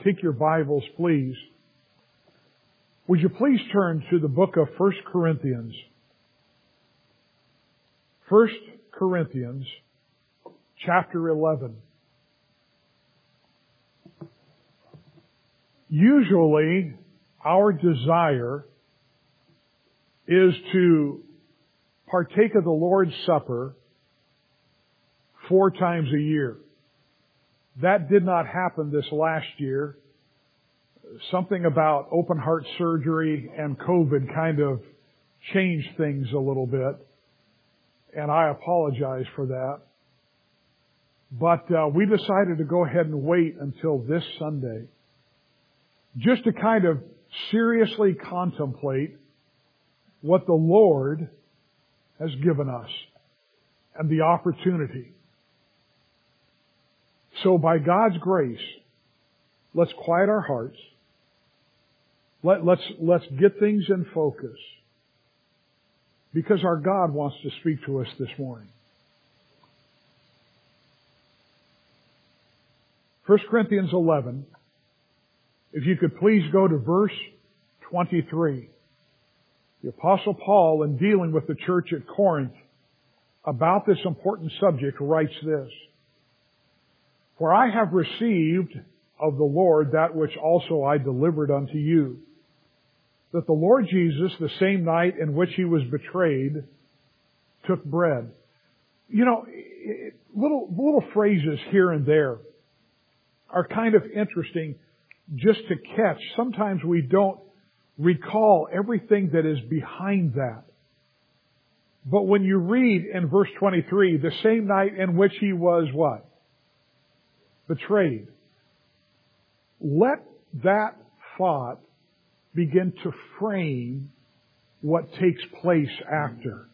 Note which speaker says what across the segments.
Speaker 1: take your Bibles, please, would you please turn to the book of 1 Corinthians? 1 Corinthians, chapter 11. Usually, our desire is to partake of the Lord's Supper 4 times a year. That did not happen this last year. Something about open heart surgery and COVID kind of changed things a little bit, and I apologize for that. But we decided to go ahead and wait until this Sunday, just to kind of seriously contemplate what the Lord has given us and the opportunity. So by God's grace, let's quiet our hearts. Let's get things in focus, because our God wants to speak to us this morning. 1 Corinthians 11, if you could please go to verse 23. The Apostle Paul, in dealing with the church at Corinth about this important subject, writes this: "For I have received of the Lord that which also I delivered unto you, that the Lord Jesus, the same night in which He was betrayed, took bread." You know, little phrases here and there are kind of interesting just to catch. Sometimes we don't recall everything that is behind that. But when you read in verse 23, the same night in which He was what? Betrayed. Let that thought begin to frame what takes place after.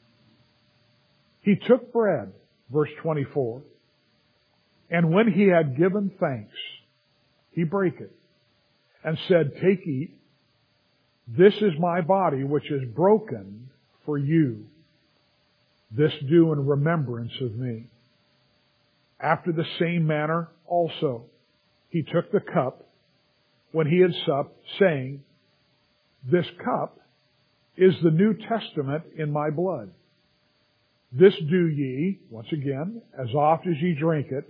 Speaker 1: He took bread, verse 24, and when He had given thanks, He brake it and said, "Take, eat. This is my body, which is broken for you. This do in remembrance of me." After the same manner also, He took the cup when He had supped, saying, "This cup is the New Testament in my blood. This do ye," once again, "as oft as ye drink it,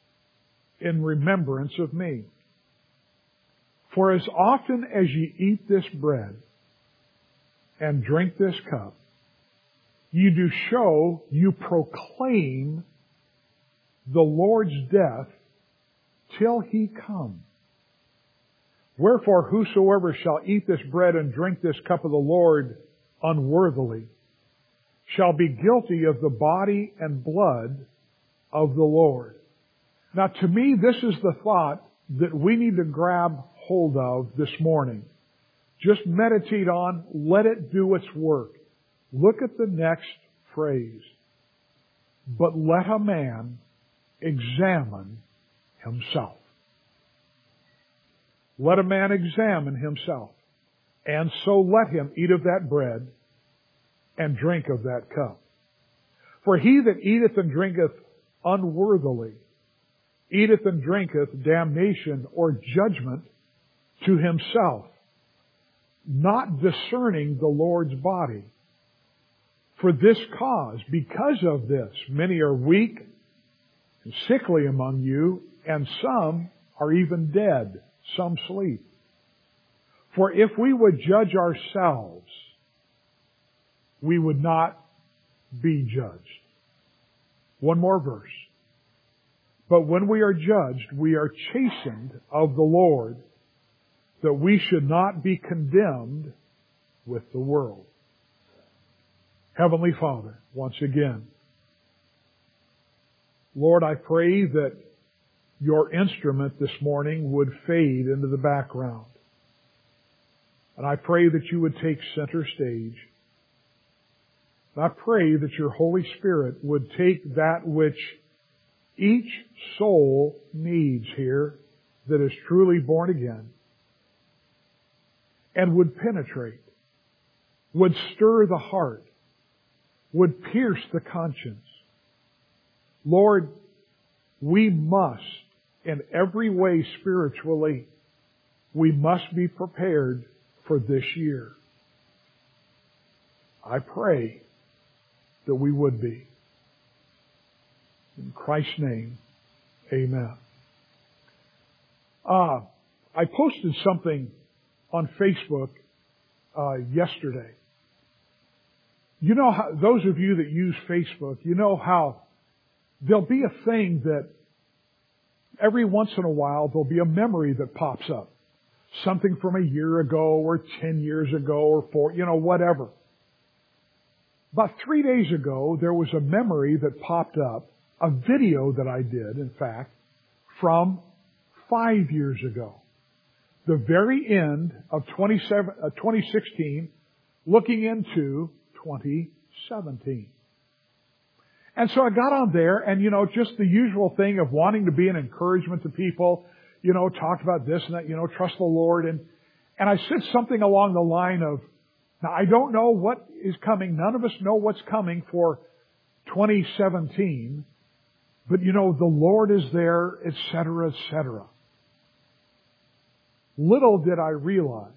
Speaker 1: in remembrance of me. For as often as ye eat this bread and drink this cup, ye do show, you proclaim the Lord's death till He come. Wherefore whosoever shall eat this bread and drink this cup of the Lord unworthily shall be guilty of the body and blood of the Lord." Now, to me, this is the thought that we need to grab hold of this morning. Just meditate on, let it do its work. Look at the next phrase. "But let a man examine himself." Let a man examine himself, and so let him eat of that bread and drink of that cup. For he that eateth and drinketh unworthily eateth and drinketh damnation or judgment to himself, not discerning the Lord's body. For this cause, because of this, many are weak and sickly among you, and some are even dead. Some sleep. For if we would judge ourselves, we would not be judged. One more verse. "But when we are judged, we are chastened of the Lord, that we should not be condemned with the world." Heavenly Father, once again, Lord, I pray that Your instrument this morning would fade into the background. And I pray that You would take center stage. And I pray that Your Holy Spirit would take that which each soul needs here that is truly born again, and would penetrate, would stir the heart, would pierce the conscience. Lord, we must, in every way spiritually, We must be prepared for this year. I pray that we would be. In Christ's name, amen. I posted something on Facebook yesterday. You know how, those of you that use Facebook, you know how there'll be a thing that every once in a while there'll be a memory that pops up. Something from a year ago or 10 years ago or 4, whatever. About 3 days ago, there was a memory that popped up, a video that I did, in fact, from 5 years ago. The very end of 2016, looking into 2017. And so I got on there and, just the usual thing of wanting to be an encouragement to people, talked about this and that, trust the Lord. And I said something along the line of, now I don't know what is coming. None of us know what's coming for 2017. But the Lord is there, etc., etc. Little did I realize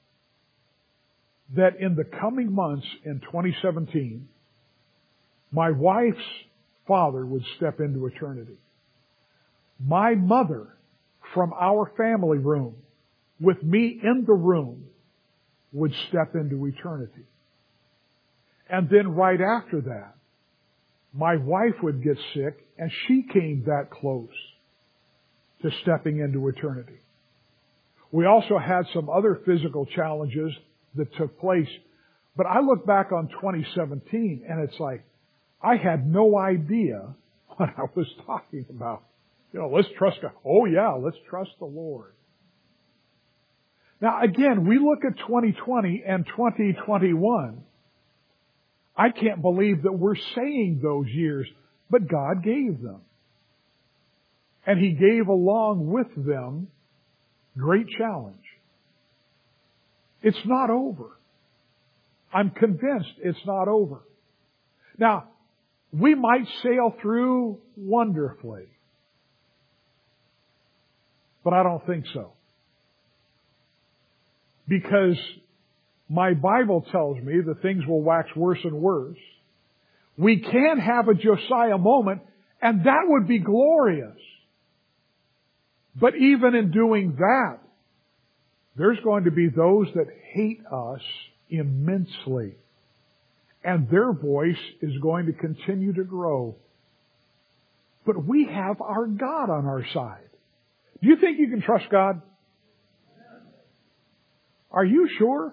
Speaker 1: that in the coming months in 2017, my wife's father would step into eternity. My mother, from our family room, with me in the room, would step into eternity. And then right after that, my wife would get sick, and she came that close to stepping into eternity. We also had some other physical challenges that took place. But I look back on 2017, and it's like, I had no idea what I was talking about. Let's trust God. Oh yeah, let's trust the Lord. Now again, we look at 2020 and 2021. I can't believe that we're saying those years, but God gave them. And He gave along with them great challenge. It's not over. I'm convinced it's not over. Now, we might sail through wonderfully, but I don't think so. Because my Bible tells me that things will wax worse and worse. We can have a Josiah moment, and that would be glorious. But even in doing that, there's going to be those that hate us immensely. And their voice is going to continue to grow. But we have our God on our side. Do you think you can trust God? Are you sure?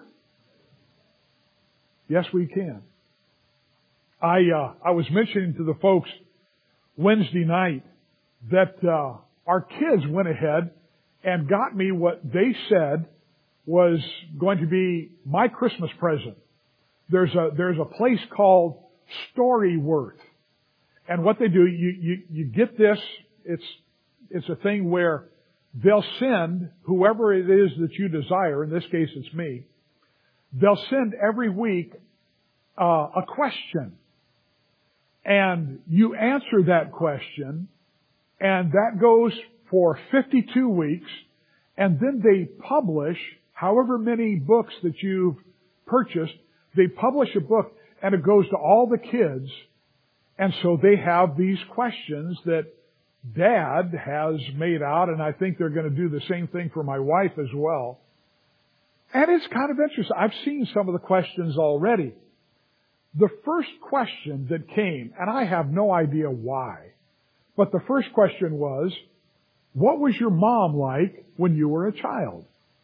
Speaker 1: Yes, we can. I was mentioning to the folks Wednesday night that our kids went ahead and got me what they said was going to be my Christmas present. There's a place called Storyworth. And what they do, you get this, it's a thing where they'll send whoever it is that you desire, in this case it's me, they'll send every week a question. And you answer that question, and that goes for 52 weeks, and then they publish however many books that you've purchased. They publish a book, and it goes to all the kids. And so they have these questions that Dad has made out, and I think they're going to do the same thing for my wife as well. And it's kind of interesting. I've seen some of the questions already. The first question that came, and I have no idea why, but the first question was, what was your mom like when you were a child?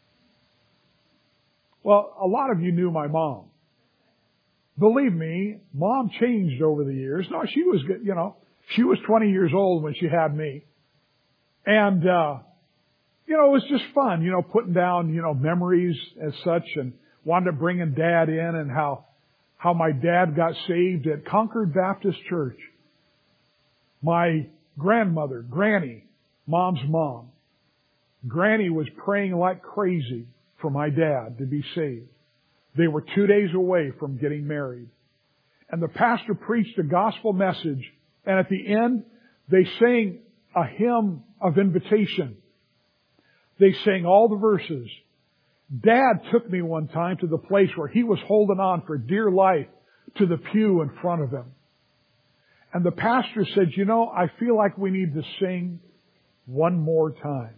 Speaker 1: Well, a lot of you knew my mom. Believe me, Mom changed over the years. No, she was good, she was 20 years old when she had me. And, it was just fun, putting down, memories as such, and wound up bringing Dad in, and how my dad got saved at Concord Baptist Church. My grandmother, Granny, Mom's mom, Granny was praying like crazy for my dad to be saved. They were 2 days away from getting married. And the pastor preached a gospel message. And at the end, they sang a hymn of invitation. They sang all the verses. Dad took me one time to the place where he was holding on for dear life to the pew in front of him. And the pastor said, you know, I feel like we need to sing one more time.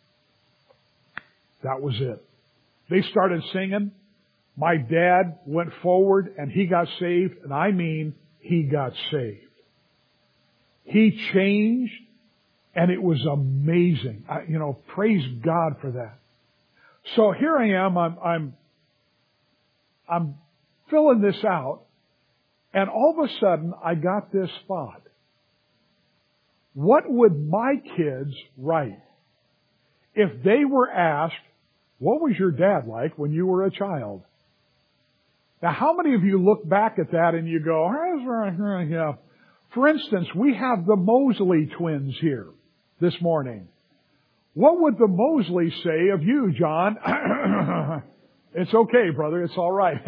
Speaker 1: That was it. They started singing. My dad went forward and he got saved. And I mean, he got saved. He changed and it was amazing. Praise God for that. So here I am. I'm filling this out. And all of a sudden, I got this thought. What would my kids write if they were asked, what was your dad like when you were a child? Now, how many of you look back at that and you go, yeah. For instance, we have the Mosley twins here this morning. What would the Mosley say of you, John? It's okay, brother. It's all right.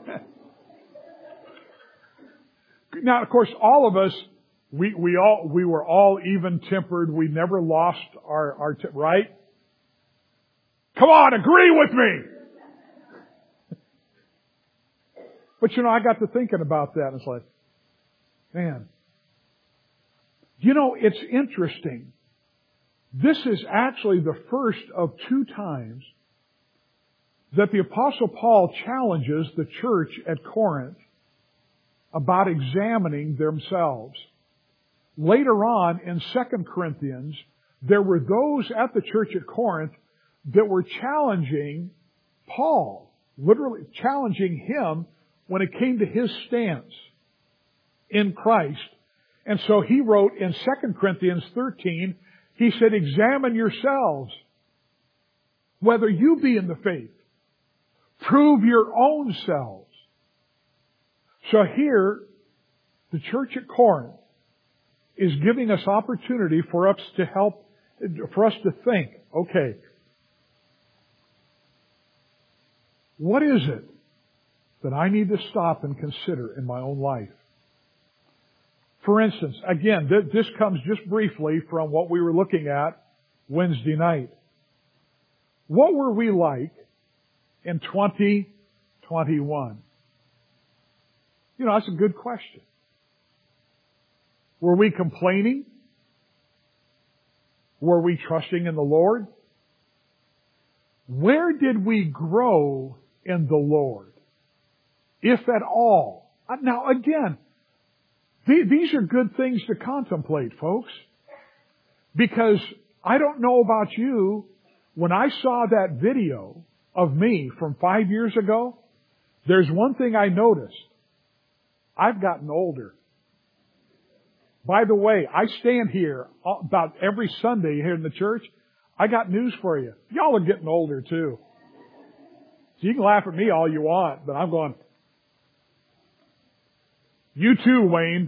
Speaker 1: Now, of course, all of us, we were all even-tempered. We never lost our right? Come on, agree with me! But I got to thinking about that and it's like, man, it's interesting. This is actually the first of 2 times that the Apostle Paul challenges the church at Corinth about examining themselves. Later on in 2 Corinthians, there were those at the church at Corinth that were challenging Paul, literally challenging him when it came to his stance in Christ. And so he wrote in 2 Corinthians 13, he said, examine yourselves whether you be in the faith. Prove your own selves. So here, the church at Corinth is giving us opportunity for us to think, okay, what is it that I need to stop and consider in my own life? For instance, again, this comes just briefly from what we were looking at Wednesday night. What were we like in 2021? That's a good question. Were we complaining? Were we trusting in the Lord? Where did we grow in the Lord? If at all. Now again, these are good things to contemplate, folks. Because I don't know about you, when I saw that video of me from 5 years ago, there's one thing I noticed. I've gotten older. By the way, I stand here about every Sunday here in the church. I got news for you. Y'all are getting older too. So you can laugh at me all you want, but I'm going, you too, Wayne.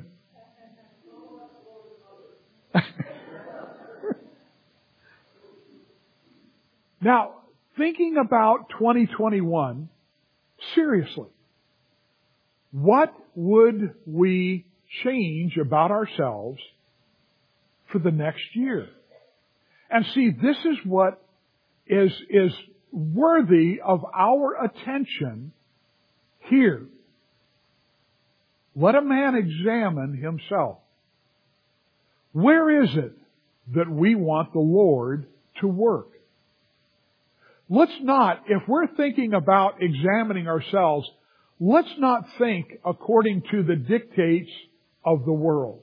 Speaker 1: Now, thinking about 2021, seriously, what would we change about ourselves for the next year? And see, this is what is worthy of our attention here. Let a man examine himself. Where is it that we want the Lord to work? Let's not, if we're thinking about examining ourselves, let's not think according to the dictates of the world.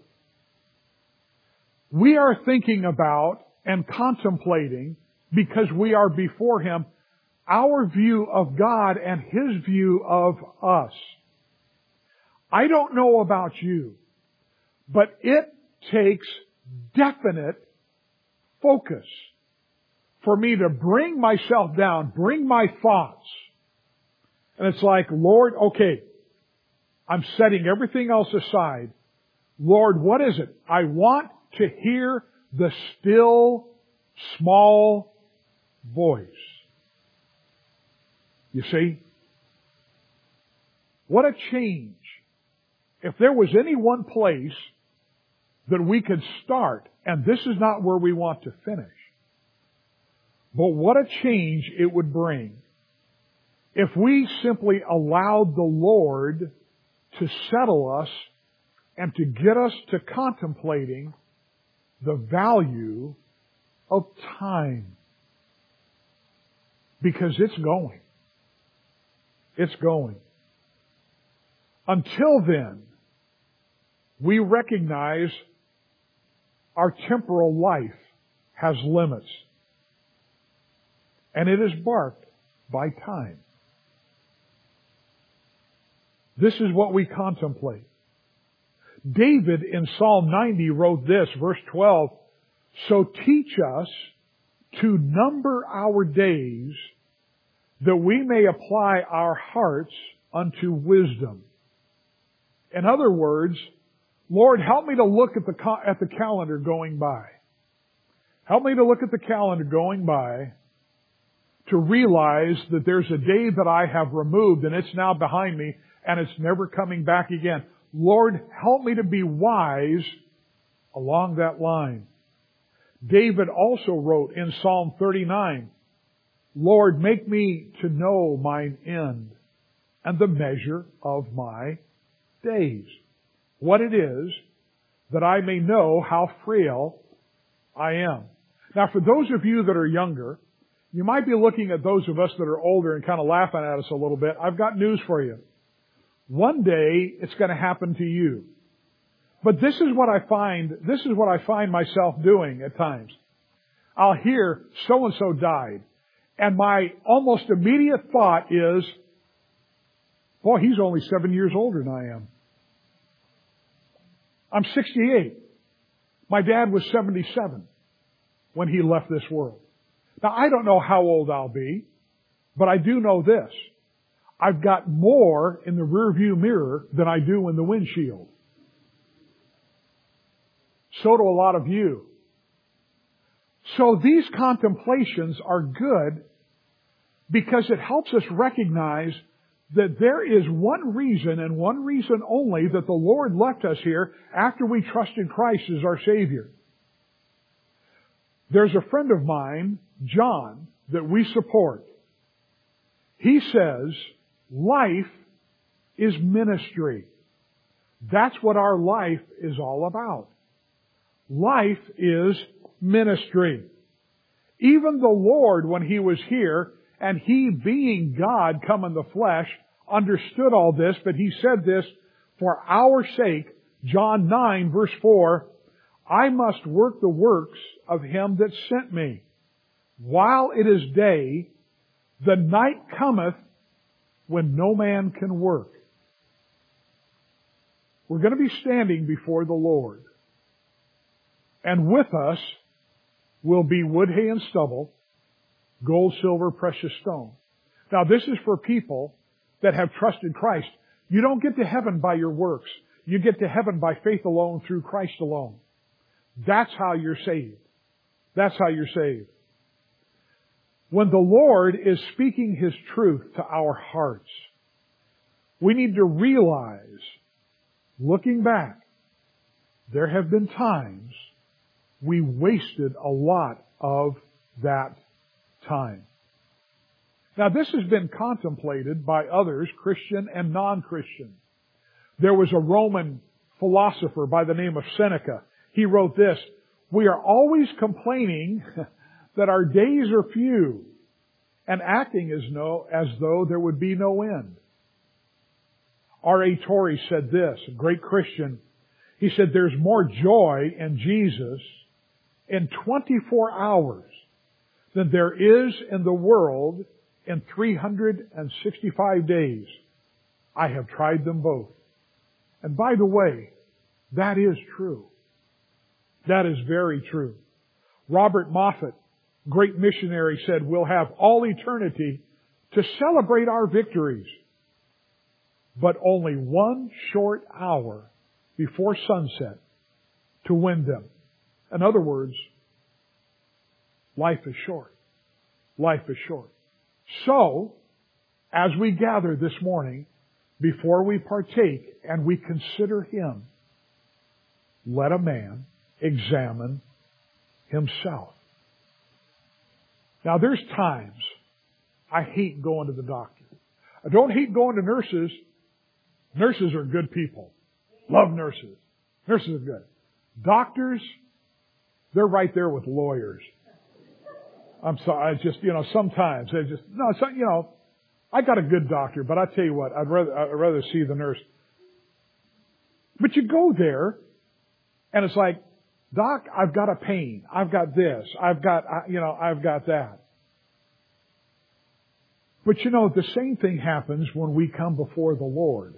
Speaker 1: We are thinking about and contemplating, because we are before Him, our view of God and His view of us. I don't know about you, but it takes definite focus for me to bring myself down, bring my thoughts. And it's like, Lord, okay, I'm setting everything else aside. Lord, what is it? I want to hear the still, small voice. You see? What a change. If there was any one place that we could start, and this is not where we want to finish, But what a change it would bring if we simply allowed the Lord to settle us and to get us to contemplating the value of time. Because it's going. It's going. Until then, we recognize our temporal life has limits. And it is marked by time. This is what we contemplate. David in Psalm 90 wrote this, verse 12, "So teach us to number our days, that we may apply our hearts unto wisdom." In other words, Lord, help me to look at the calendar going by. Help me to look at the calendar going by to realize that there's a day that I have removed and it's now behind me and it's never coming back again. Lord, help me to be wise along that line. David also wrote in Psalm 39, "Lord, make me to know mine end and the measure of my days." What it is, that I may know how frail I am. Now, for those of you that are younger, you might be looking at those of us that are older and kind of laughing at us a little bit. I've got news for you. One day, it's going to happen to you. But this is what I find myself doing at times. I'll hear so-and-so died. And my almost immediate thought is, boy, he's only 7 years older than I am. I'm 68. My dad was 77 when he left this world. Now, I don't know how old I'll be, but I do know this. I've got more in the rearview mirror than I do in the windshield. So do a lot of you. So these contemplations are good because it helps us recognize that there is one reason and one reason only that the Lord left us here after we trusted Christ as our Savior. There's a friend of mine, John, that we support. He says, life is ministry. That's what our life is all about. Life is ministry. Even the Lord, when He was here, and He being God come in the flesh, understood all this, but He said this, for our sake, John 9 verse 4, "I must work the works of Him that sent me. While it is day, the night cometh when no man can work." We're going to be standing before the Lord. And with us will be wood, hay, and stubble, gold, silver, precious stone. Now, this is for people that have trusted Christ. You don't get to heaven by your works. You get to heaven by faith alone, through Christ alone. That's how you're saved. That's how you're saved. When the Lord is speaking His truth to our hearts, we need to realize, looking back, there have been times we wasted a lot of that time. Now, this has been contemplated by others, Christian and non-Christian. There was a Roman philosopher by the name of Seneca. He wrote this, "We are always complaining that our days are few and acting as though there would be no end." R.A. Torrey said this, a great Christian. He said, "There's more joy in Jesus in 24 hours than there is in the world in 365 days. I have tried them both." And by the way, that is true. That is very true. Robert Moffat, great missionary, said, "We'll have all eternity to celebrate our victories, but only one short hour before sunset to win them." In other words, life is short. Life is short. So, as we gather this morning, before we partake and we consider Him, let a man examine himself. Now there's times I hate going to the doctor. I don't hate going to nurses. Nurses are good people. Love nurses. Nurses are good. Doctors, they're right there with lawyers. I'm sorry, sometimes they just, I got a good doctor, but I tell you what, I'd rather see the nurse. But you go there, and it's like, Doc, I've got a pain. I've got this. I've got that. But the same thing happens when we come before the Lord.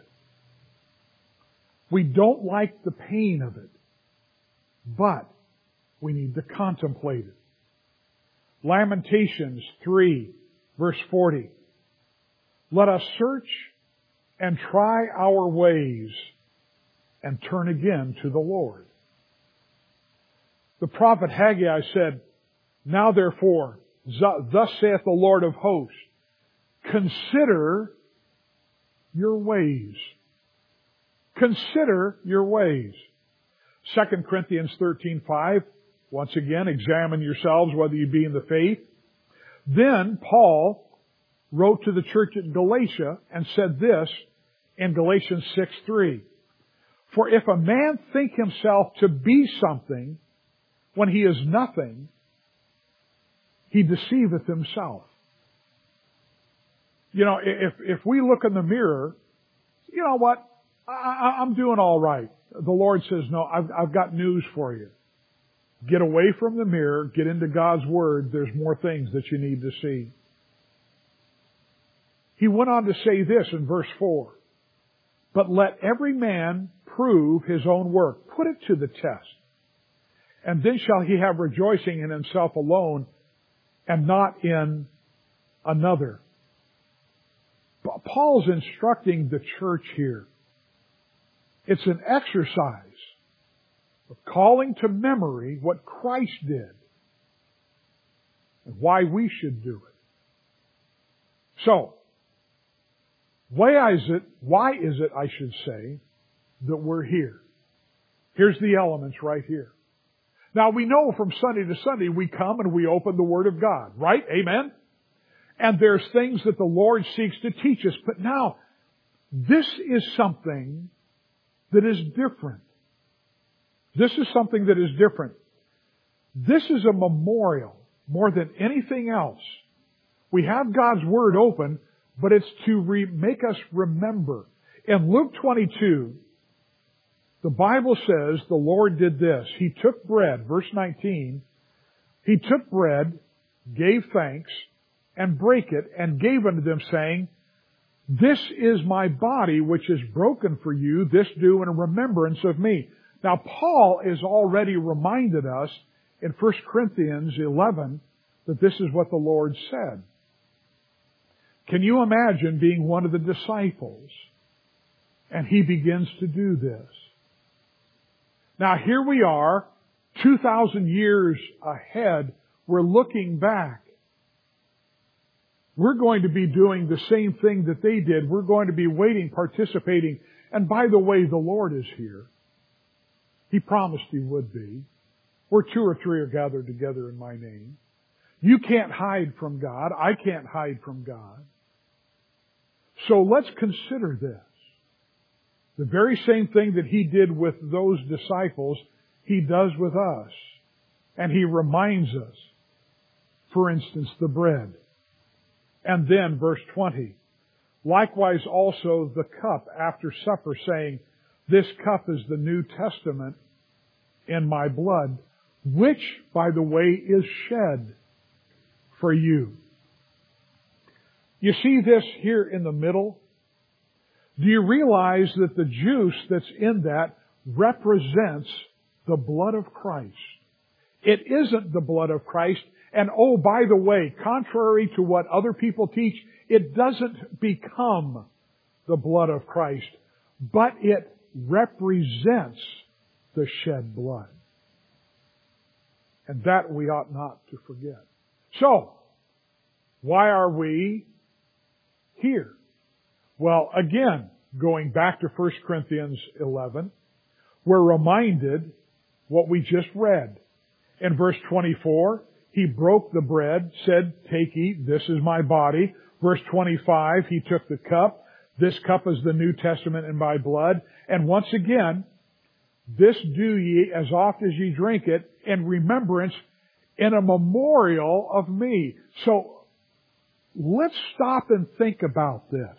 Speaker 1: We don't like the pain of it, but we need to contemplate it. Lamentations 3, verse 40. Let us search and try our ways and turn again to the Lord. The prophet Haggai said, Now therefore, thus saith the Lord of hosts, consider your ways. Consider your ways. 2 Corinthians 13:5, once again, examine yourselves whether you be in the faith. Then Paul wrote to the church at Galatia and said this in Galatians 6:3. For if a man think himself to be something when he is nothing, he deceiveth himself. If we look in the mirror, you know what? I'm doing all right. The Lord says, no, I've got news for you. Get away from the mirror, get into God's Word. There's more things that you need to see. He went on to say this in verse 4. But let every man prove his own work. Put it to the test. And then shall he have rejoicing in himself alone and not in another. Paul's instructing the church here. It's an exercise of calling to memory what Christ did and why we should do it. So, why is it, I should say, that we're here? Here's the elements right here. Now we know from Sunday to Sunday we come and we open the Word of God, right? Amen? And there's things that the Lord seeks to teach us. But now, this is something that is different. This is something that is different. This is a memorial more than anything else. We have God's Word open, but it's to make us remember. In Luke 22, the Bible says the Lord did this. He took bread, verse 19, He took bread, gave thanks, and brake it, and gave unto them, saying, This is my body, which is broken for you. This do in remembrance of me. Now, Paul has already reminded us in 1 Corinthians 11 that this is what the Lord said. Can you imagine being one of the disciples and he begins to do this? Now, here we are, 2,000 years ahead. We're looking back. We're going to be doing the same thing that they did. We're going to be waiting, participating. And by the way, the Lord is here. He promised He would be. Where 2 or 3 are gathered together in my name. You can't hide from God. I can't hide from God. So let's consider this. The very same thing that He did with those disciples, He does with us. And He reminds us. For instance, the bread. And then, verse 20, likewise also the cup after supper, saying, This cup is the New Testament in my blood, which, by the way, is shed for you. You see this here in the middle? Do you realize that the juice that's in that represents the blood of Christ? It isn't the blood of Christ. And oh, by the way, contrary to what other people teach, it doesn't become the blood of Christ, but it represents the shed blood. And that we ought not to forget. So, why are we here? Well, again, going back to 1 Corinthians 11, we're reminded what we just read. In verse 24, He broke the bread, said, take, eat, this is my body. Verse 25, He took the cup. This cup is the New Testament in my blood. And once again, this do ye as oft as ye drink it in remembrance, in a memorial of me. So, let's stop and think about this.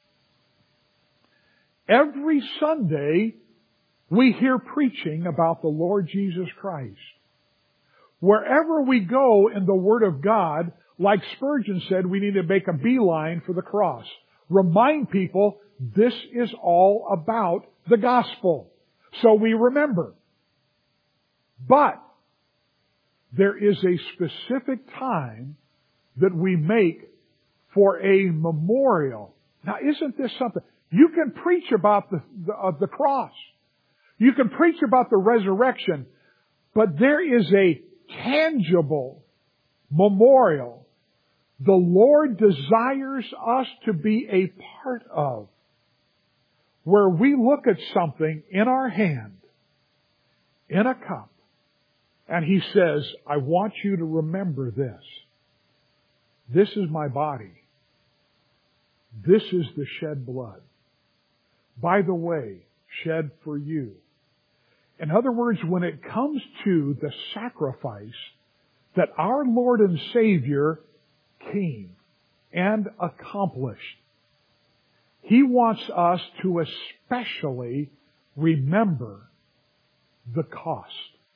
Speaker 1: Every Sunday, we hear preaching about the Lord Jesus Christ. Wherever we go in the Word of God, like Spurgeon said, we need to make a beeline for the cross. Remind people this is all about the gospel. So we remember. But there is a specific time that we make for a memorial. Now, isn't this something? You can preach about the cross. You can preach about the resurrection. But there is a tangible memorial the Lord desires us to be a part of, where we look at something in our hand, in a cup, and He says, I want you to remember this. This is my body. This is the shed blood. By the way, shed for you. In other words, when it comes to the sacrifice that our Lord and Savior came and accomplished, He wants us to especially remember the cost.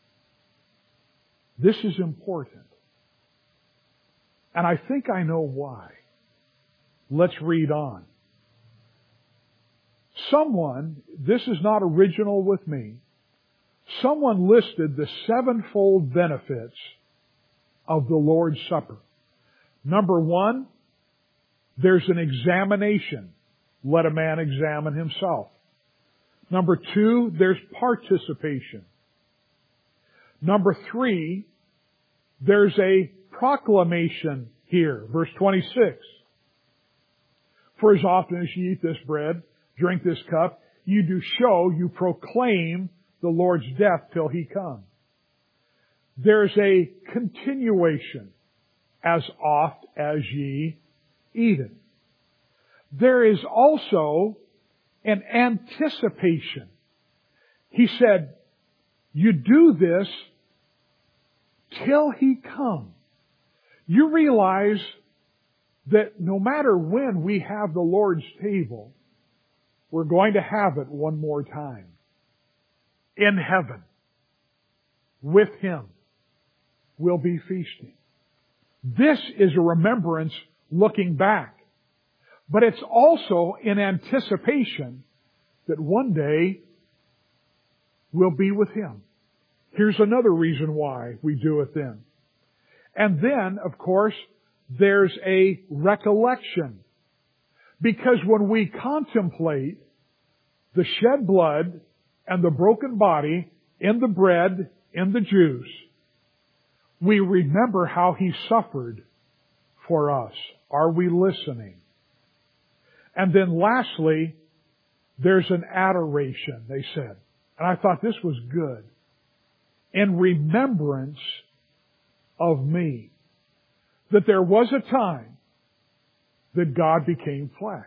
Speaker 1: This is important. And I think I know why. Let's read on. Someone, this is not original with me, someone listed the sevenfold benefits of the Lord's Supper. Number one, there's an examination. Let a man examine himself. Number two, there's participation. Number three, there's a proclamation here. Verse 26. For as often as you eat this bread, drink this cup, you do show, you proclaim the Lord's death till He come. There's a continuation. As oft as ye eat it. There is also an anticipation. He said, you do this till He come. You realize that no matter when we have the Lord's table, we're going to have it one more time. In heaven. With Him. We'll be feasting. This is a remembrance looking back. But it's also in anticipation that one day we'll be with Him. Here's another reason why we do it then. And then, of course, there's a recollection. Because when we contemplate the shed blood and the broken body in the bread, in the juice, we remember how He suffered for us. Are we listening? And then lastly, there's an adoration, they said. And I thought this was good. In remembrance of me. That there was a time that God became flesh.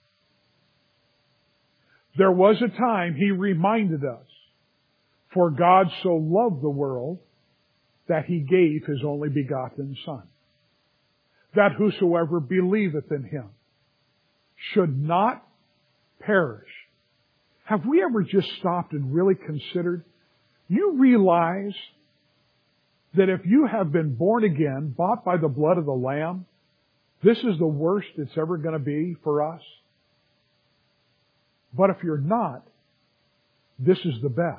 Speaker 1: There was a time He reminded us, for God so loved the world that He gave His only begotten Son, that whosoever believeth in Him should not perish. Have we ever just stopped and really considered? You realize that if you have been born again, bought by the blood of the Lamb, this is the worst it's ever going to be for us. But if you're not, this is the best.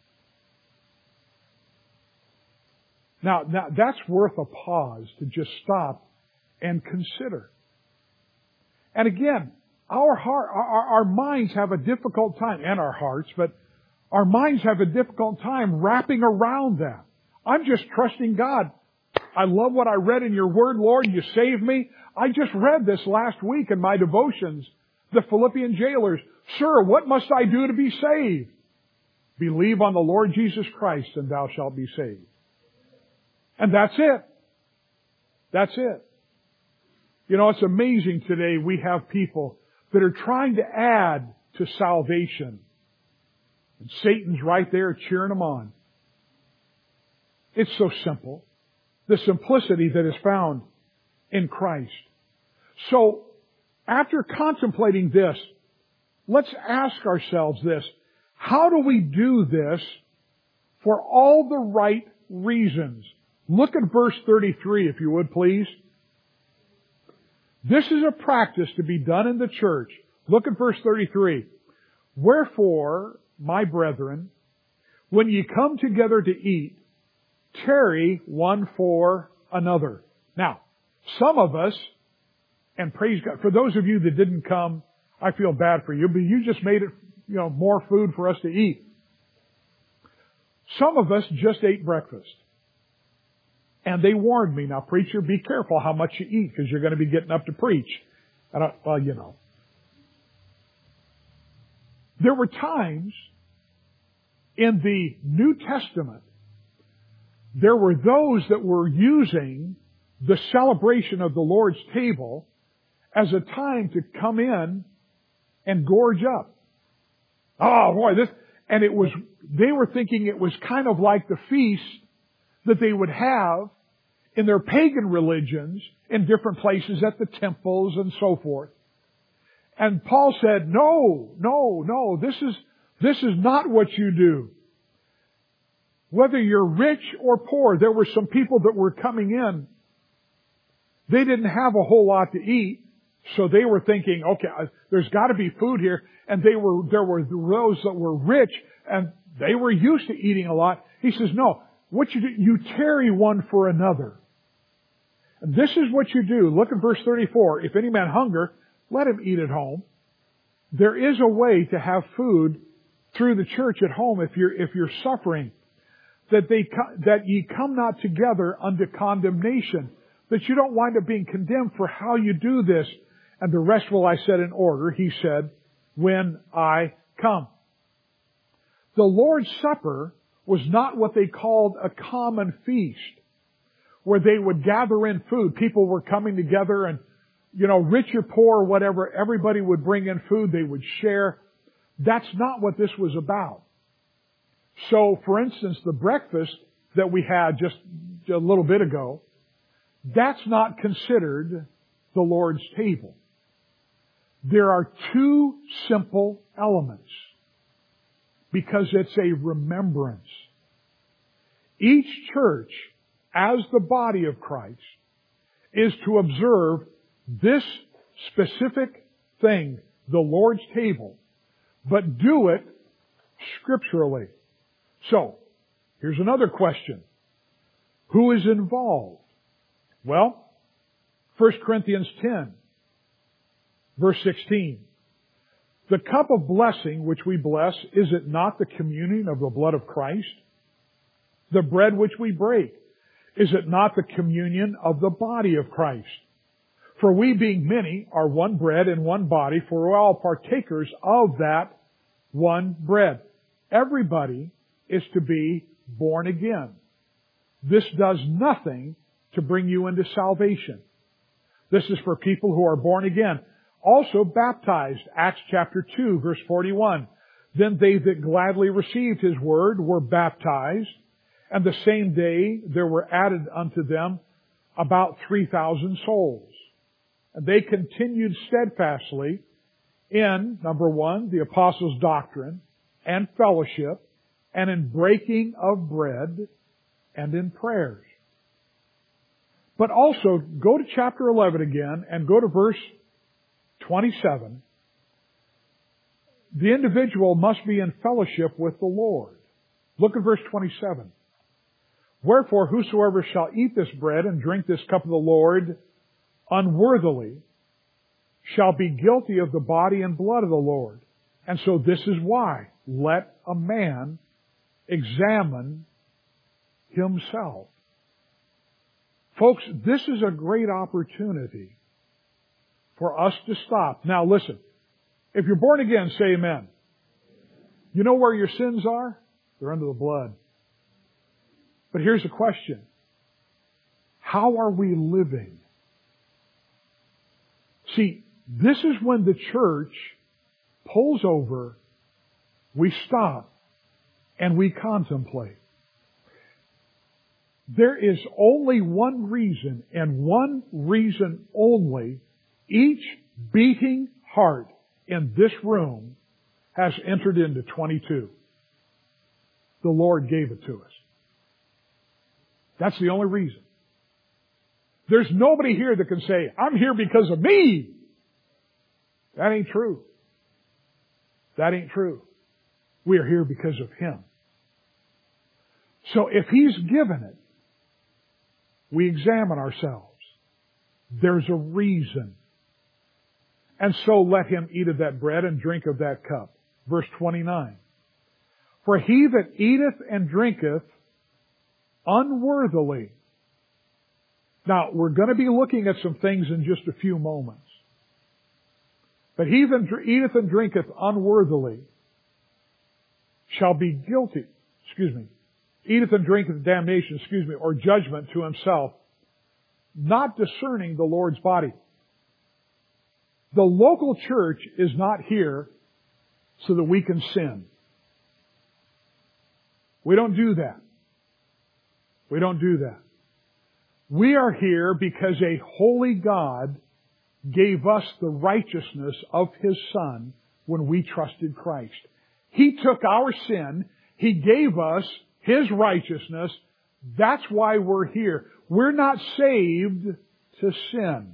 Speaker 1: Now that's worth a pause to just stop and consider. And again, our minds have a difficult time, and our hearts, but our minds have a difficult time wrapping around that. I'm just trusting God. I love what I read in your Word, Lord. You saved me. I just read this last week in my devotions. The Philippian jailers. Sir, what must I do to be saved? Believe on the Lord Jesus Christ and thou shalt be saved. And that's it. That's it. You know, it's amazing today we have people that are trying to add to salvation. And Satan's right there cheering them on. It's so simple. The simplicity that is found in Christ. So, after contemplating this, let's ask ourselves this. How do we do this for all the right reasons? Look at verse 33, if you would, please. This is a practice to be done in the church. Look at verse 33. Wherefore, my brethren, when ye come together to eat, tarry one for another. Now, some of us, and praise God, for those of you that didn't come, I feel bad for you, but you just made it, more food for us to eat. Some of us just ate breakfast. And they warned me, now preacher, be careful how much you eat, because you're going to be getting up to preach. And there were times in the New Testament, there were those that were using the celebration of the Lord's table as a time to come in and gorge up. Oh boy, they were thinking it was kind of like the feast that they would have in their pagan religions in different places at the temples and so forth. And Paul said, no, this is not what you do. Whether you're rich or poor, there were some people that were coming in. They didn't have a whole lot to eat, so they were thinking, okay, there's got to be food here. And there were those that were rich, and they were used to eating a lot. He says, no, what you do, you tarry one for another. And this is what you do. Look at verse 34. If any man hunger, let him eat at home. There is a way to have food through the church at home if you're suffering. That ye come not together unto condemnation. That you don't wind up being condemned for how you do this. And the rest will I set in order, he said, when I come. The Lord's Supper was not what they called a common feast, where they would gather in food. People were coming together and, rich or poor, whatever, everybody would bring in food. They would share. That's not what this was about. So, for instance, the breakfast that we had just a little bit ago, that's not considered the Lord's table. There are two simple elements because it's a remembrance. Each church, as the body of Christ, is to observe this specific thing, the Lord's table, but do it scripturally. So, here's another question. Who is involved? Well, 1 Corinthians 10, verse 16. The cup of blessing which we bless, is it not the communion of the blood of Christ? The bread which we break, is it not the communion of the body of Christ? For we being many are one bread and one body, for we're all partakers of that one bread. Everybody is to be born again. This does nothing to bring you into salvation. This is for people who are born again. Also baptized, Acts chapter 2, verse 41. Then they that gladly received His word were baptized, and the same day there were added unto them about 3,000 souls. And they continued steadfastly in, number one, the apostles' doctrine and fellowship, and in breaking of bread, and in prayers. But also, go to chapter 11 again, and go to verse 27. The individual must be in fellowship with the Lord. Look at verse 27. Wherefore, whosoever shall eat this bread and drink this cup of the Lord unworthily shall be guilty of the body and blood of the Lord. And so this is why. Let a man examine himself. Folks, this is a great opportunity for us to stop. Now listen, if you're born again, say amen. You know where your sins are? They're under the blood. But here's the question. How are we living? See, this is when the church pulls over, we stop, and we contemplate. There is only one reason, and one reason only, each beating heart in this room has entered into 22. The Lord gave it to us. That's the only reason. There's nobody here that can say, I'm here because of me. That ain't true. That ain't true. We are here because of Him. So if He's given it, we examine ourselves. There's a reason. And so let him eat of that bread and drink of that cup. Verse 29. For he that eateth and drinketh unworthily. Now, we're going to be looking at some things in just a few moments. But he that eateth and drinketh unworthily shall be guilty, eateth and drinketh damnation, or judgment to himself, not discerning the Lord's body. The local church is not here so that we can sin. We don't do that. We don't do that. We are here because a holy God gave us the righteousness of His Son when we trusted Christ. He took our sin. He gave us His righteousness. That's why we're here. We're not saved to sin.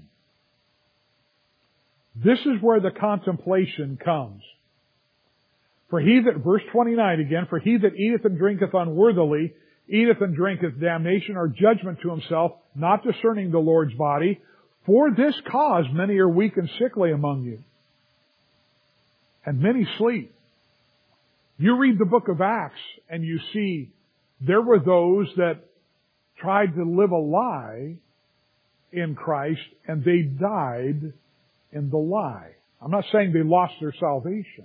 Speaker 1: This is where the contemplation comes. Verse 29 again, for he that eateth and drinketh unworthily, eateth and drinketh damnation or judgment to himself, not discerning the Lord's body. For this cause many are weak and sickly among you, and many sleep. You read the book of Acts and you see there were those that tried to live a lie in Christ and they died in the lie. I'm not saying they lost their salvation,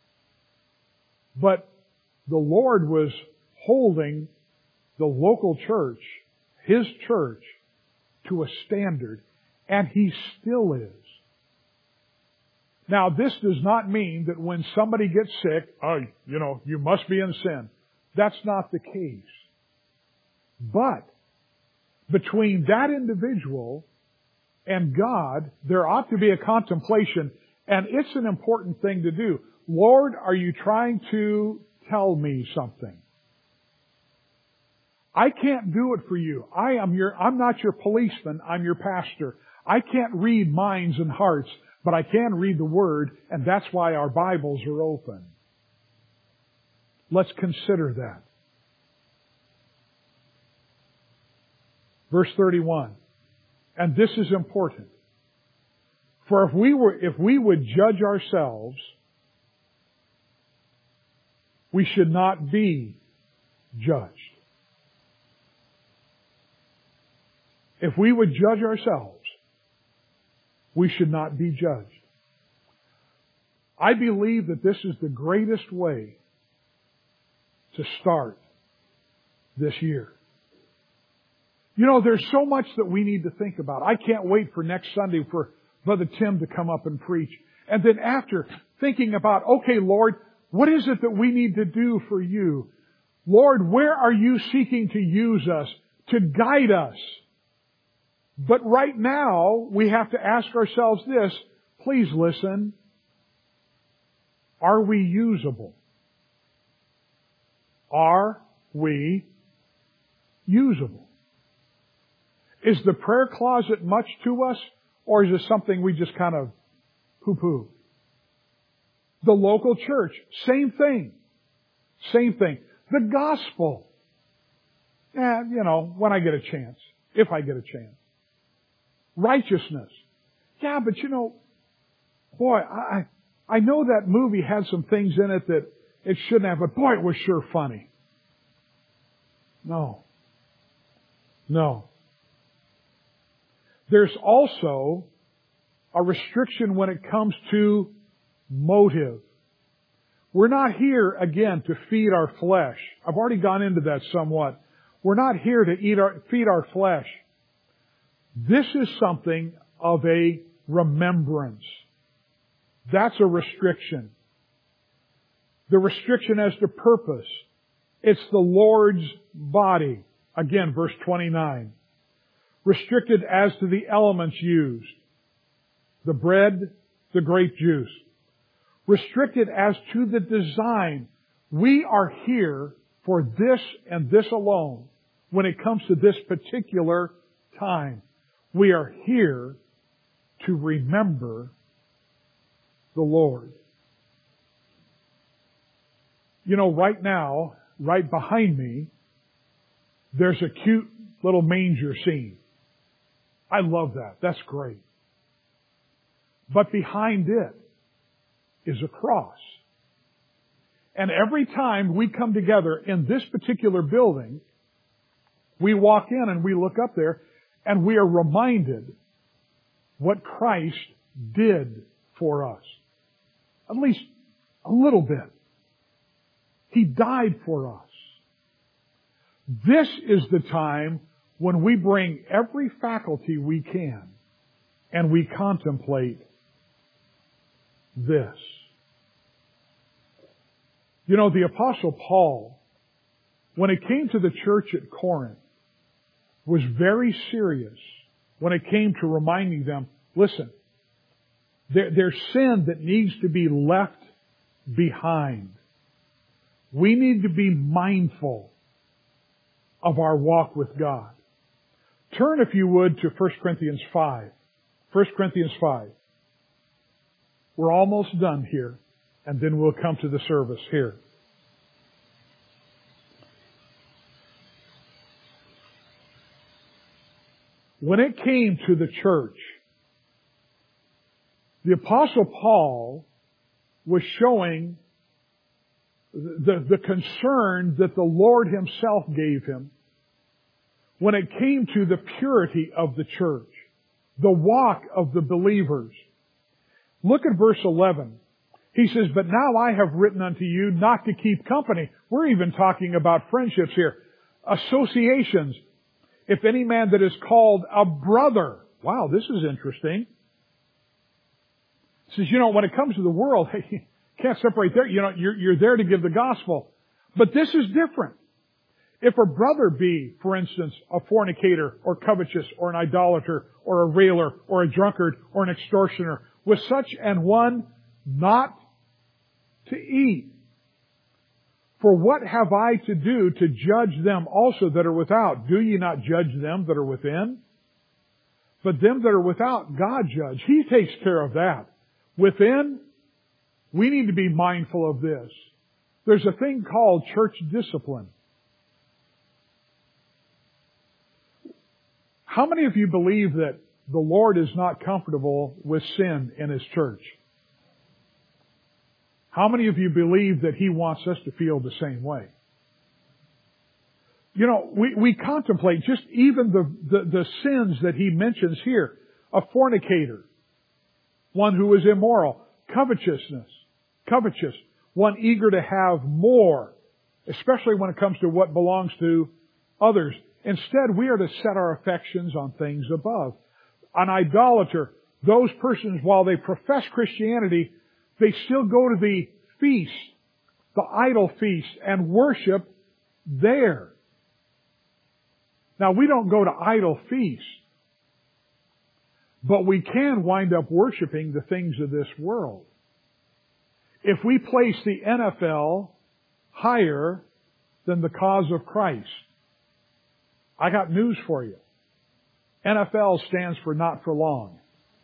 Speaker 1: but the Lord was holding the local church, His church, to a standard, and He still is. Now, this does not mean that when somebody gets sick, you must be in sin. That's not the case. But between that individual and God, there ought to be a contemplation, and it's an important thing to do. Lord, are you trying to tell me something? I can't do it for you. I'm not your policeman, I'm your pastor. I can't read minds and hearts, but I can read the Word, and that's why our Bibles are open. Let's consider that. Verse 31. And this is important. For if we would judge ourselves, we should not be judged. If we would judge ourselves, we should not be judged. I believe that this is the greatest way to start this year. There's so much that we need to think about. I can't wait for next Sunday for Brother Tim to come up and preach. And then after, thinking about, okay, Lord, what is it that we need to do for you? Lord, where are you seeking to use us, to guide us? But right now, we have to ask ourselves this. Please listen. Are we usable? Are we usable? Is the prayer closet much to us, or is it something we just kind of poo-poo? The local church, same thing. Same thing. The gospel. When I get a chance. If I get a chance. Righteousness. Yeah, but boy, I know that movie had some things in it that it shouldn't have, but boy, it was sure funny. No. There's also a restriction when it comes to motive. We're not here, again, to feed our flesh. I've already gone into that somewhat. We're not here to feed our flesh. This is something of a remembrance. That's a restriction. The restriction as to purpose. It's the Lord's body. Again, verse 29. Restricted as to the elements used. The bread, the grape juice. Restricted as to the design. We are here for this and this alone when it comes to this particular time. We are here to remember the Lord. You know, right now, right behind me, there's a cute little manger scene. I love that. That's great. But behind it is a cross. And every time we come together in this particular building, we walk in and we look up there and we are reminded what Christ did for us. At least a little bit. He died for us. This is the time when we bring every faculty we can and we contemplate this. You know, the Apostle Paul, when it came to the church at Corinth, was very serious when it came to reminding them, listen, there's sin that needs to be left behind. We need to be mindful of our walk with God. Turn, if you would, to 1 Corinthians 5. 1 Corinthians 5. We're almost done here, and then we'll come to the service here. When it came to the church, the Apostle Paul was showing the concern that the Lord Himself gave him when it came to the purity of the church, the walk of the believers. Look at verse 11. He says, "But now I have written unto you not to keep company." We're even talking about friendships here. Associations. "If any man that is called a brother." Wow, this is interesting. He says, you know, when it comes to the world, hey, can't separate there. You know, you're there to give the gospel. But this is different. If a brother be, for instance, a fornicator or covetous or an idolater or a railer or a drunkard or an extortioner, with such an one not to eat. For what have I to do to judge them also that are without? Do ye not judge them that are within? But them that are without, God judge. He takes care of that. Within, we need to be mindful of this. There's a thing called church discipline. How many of you believe that the Lord is not comfortable with sin in His church? How many of you believe that He wants us to feel the same way? You know, we contemplate just even the sins that He mentions here. A fornicator, one who is immoral, covetous, one eager to have more, especially when it comes to what belongs to others. Instead, we are to set our affections on things above. An idolater, those persons, while they profess Christianity, they still go to the feast, the idol feast, and worship there. Now, we don't go to idol feast, but we can wind up worshiping the things of this world. If we place the NFL higher than the cause of Christ, I got news for you. NFL stands for not for long.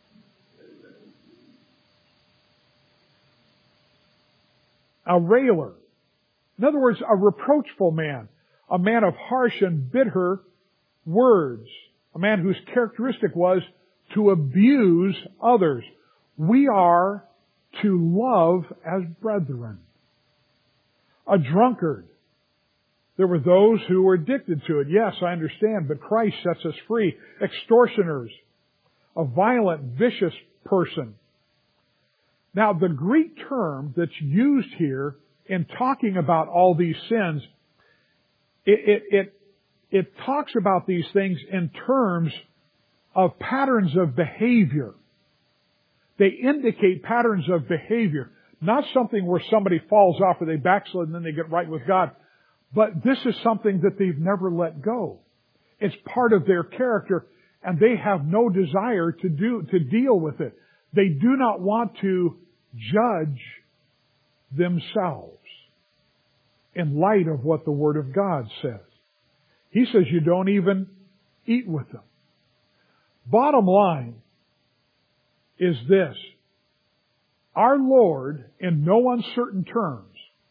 Speaker 1: A railer. In other words, a reproachful man. A man of harsh and bitter words. A man whose characteristic was to abuse others. We are to love as brethren. A drunkard. There were those who were addicted to it. Yes, I understand, but Christ sets us free. Extortioners. A violent, vicious person. Now, the Greek term that's used here in talking about all these sins, it talks about these things in terms of patterns of behavior. They indicate patterns of behavior. Not something where somebody falls off or they backslid and then they get right with God. But this is something that they've never let go. It's part of their character, and they have no desire to deal with it. They do not want to judge themselves in light of what the Word of God says. He says you don't even eat with them. Bottom line is this. Our Lord, in no uncertain terms,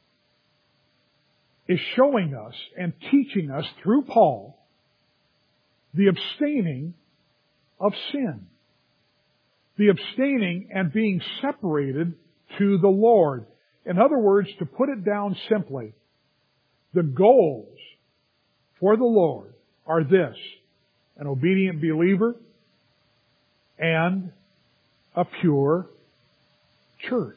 Speaker 1: is showing us and teaching us through Paul the abstaining of sin. The abstaining and being separated to the Lord. In other words, to put it down simply, the goals for the Lord are this: an obedient believer and a pure church.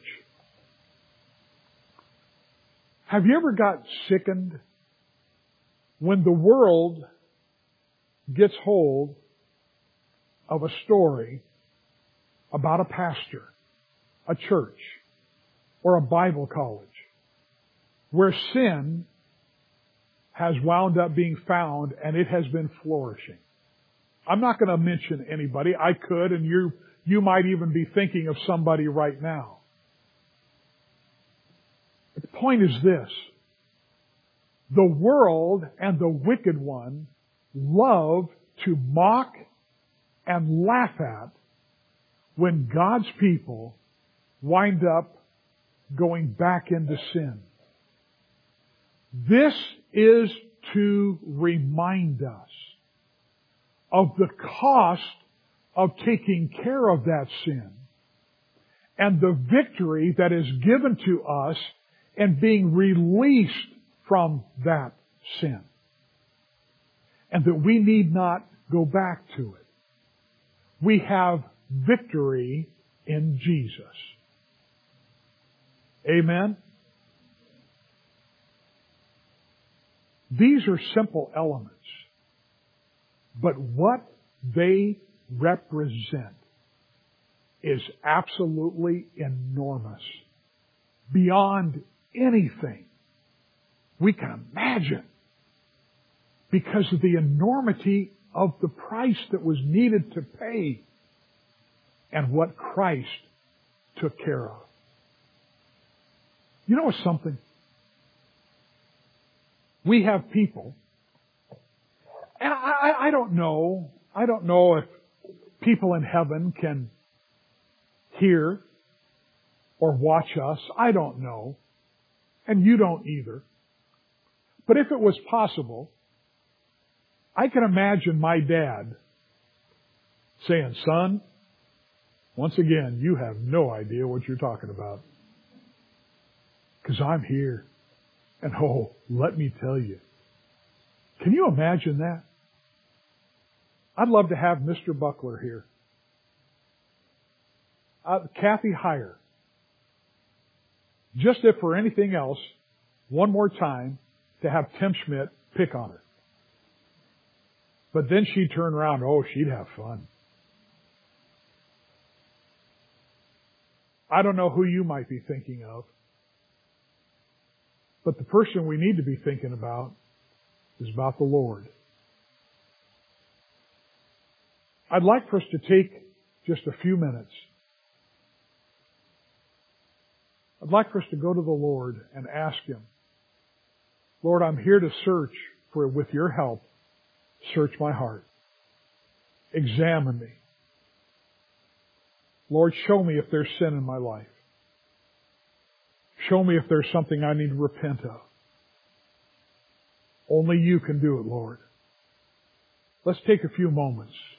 Speaker 1: Have you ever got sickened when the world gets hold of a story about a pastor, a church, or a Bible college where sin has wound up being found and it has been flourishing? I'm not going to mention anybody. I could, and you might even be thinking of somebody right now. But the point is this: the world and the wicked one love to mock and laugh at when God's people wind up going back into sin. This is to remind us of the cost of taking care of that sin and the victory that is given to us in being released from that sin. And that we need not go back to it. We have victory in Jesus. Amen? These are simple elements. But what they represent is absolutely enormous. Beyond anything we can imagine. Because of the enormity of the price that was needed to pay and what Christ took care of. You know something? We have people, and I don't know if people in heaven can hear or watch us. I don't know. And you don't either. But if it was possible, I can imagine my dad saying, "Son, once again, you have no idea what you're talking about. Because I'm here. And oh, let me tell you." Can you imagine that? I'd love to have Mr. Buckler here. Kathy Heyer. Just if for anything else, one more time, to have Tim Schmidt pick on her. But then she'd turn around, oh, she'd have fun. I don't know who you might be thinking of. But the person we need to be thinking about is about the Lord. I'd like for us to take just a few minutes. I'd like for us to go to the Lord and ask Him, Lord, I'm here to search for, with your help, search my heart. Examine me. Lord, show me if there's sin in my life. Show me if there's something I need to repent of. Only you can do it, Lord. Let's take a few moments.